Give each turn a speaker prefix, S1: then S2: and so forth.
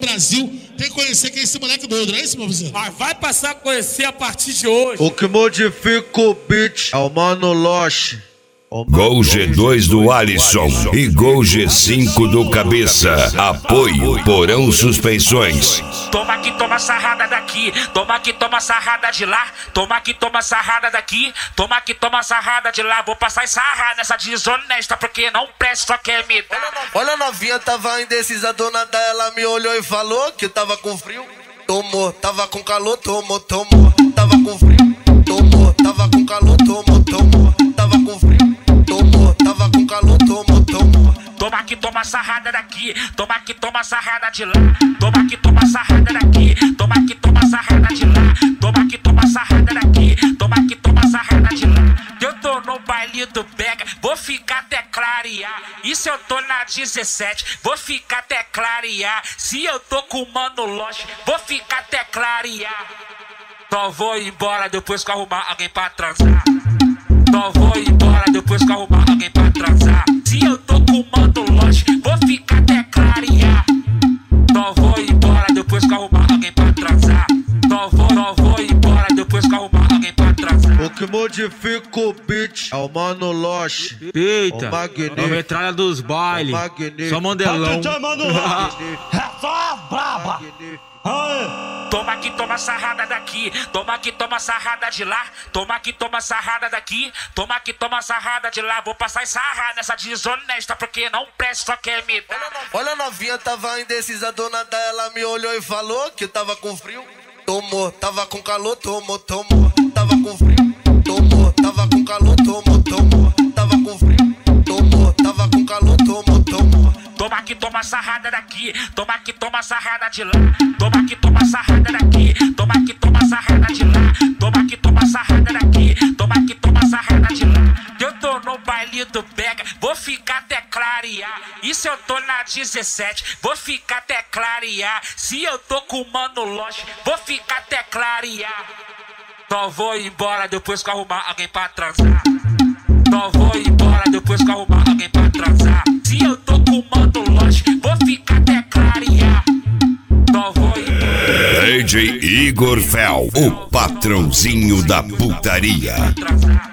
S1: Brasil tem que conhecer quem é esse moleque doido, não é isso, meu vizinho?
S2: Mas vai passar a conhecer a partir de hoje.
S3: O que modifica o beat é o Mano Loche.
S4: Gol G2 do Alisson e Gol G5 do Cabeça. Apoio Porão Suspensões.
S5: Toma que toma sarrada daqui, toma que toma sarrada de lá, toma que toma sarrada daqui, toma que toma sarrada de lá. Vou passar e sarrar nessa desonesta porque não presta, só quer me dar.
S3: Olha a novinha, tava indecisa, dona da ela me olhou e falou que tava com frio. Tomou, tava com calor, tomou, tomou. Tava com frio, tomou, tava com calor, tomou, tomou. Tava com frio. Tava com calor, tomou, tomou.
S5: Toma que toma sarrada daqui, toma que toma sarrada de lá, toma que toma sarrada daqui, toma que toma sarrada de lá, toma que toma sarrada daqui, toma que toma sarrada de lá. Eu tô no baile do Pega, vou ficar até clarear. E se eu tô na 17, vou ficar até clarear. Se eu tô com o Mano Loche, vou ficar até clarear. Só vou embora depois que arrumar alguém pra transar. Só vou embora depois que arrumar alguém pra transar. Se eu tô com o Mano Loche, vou ficar até clarear. Só vou embora depois que arrumar alguém pra transar. Só vou embora depois que arrumar alguém pra transar.
S3: O que modifica o beat é o Mano Loche.
S6: Eita,
S3: o Magnífico.
S6: é a metralha dos bailes. Só mandelão.
S2: É só braba.
S5: Toma que toma sarrada daqui, toma que toma sarrada de lá, toma que toma sarrada daqui, toma que toma sarrada de lá. Vou passar e sarrar nessa desonesta porque não presta, só quer me dar.
S3: Olha a novinha, tava indecisa, dona da ela me olhou e falou que tava com frio. Tomou, tava com calor, tomou, tomou. Tava com frio, tomou, tava com calor, tomou, tomou. Tava com frio, tomou, tava com calor, tomou, tomou.
S5: Toma que toma sarrada daqui, toma que toma sarrada de lá, toma que toma sarrada daqui, toma que toma sarrada de lá, toma que toma sarrada daqui, toma que toma sarrada de lá. Eu tô no baile do Pega, vou ficar até clarear. E se eu tô na 17, vou ficar até clarear. Se eu tô com o Mano Loche, vou ficar até clarear. Só vou embora depois que arrumar alguém pra transar. Só vou embora depois que arrumar alguém pra transar. Se eu tô com o Mano Loche, vou ficar até clarear. Só vou embora.
S4: DJ Igor Fel, o patrãozinho da putaria.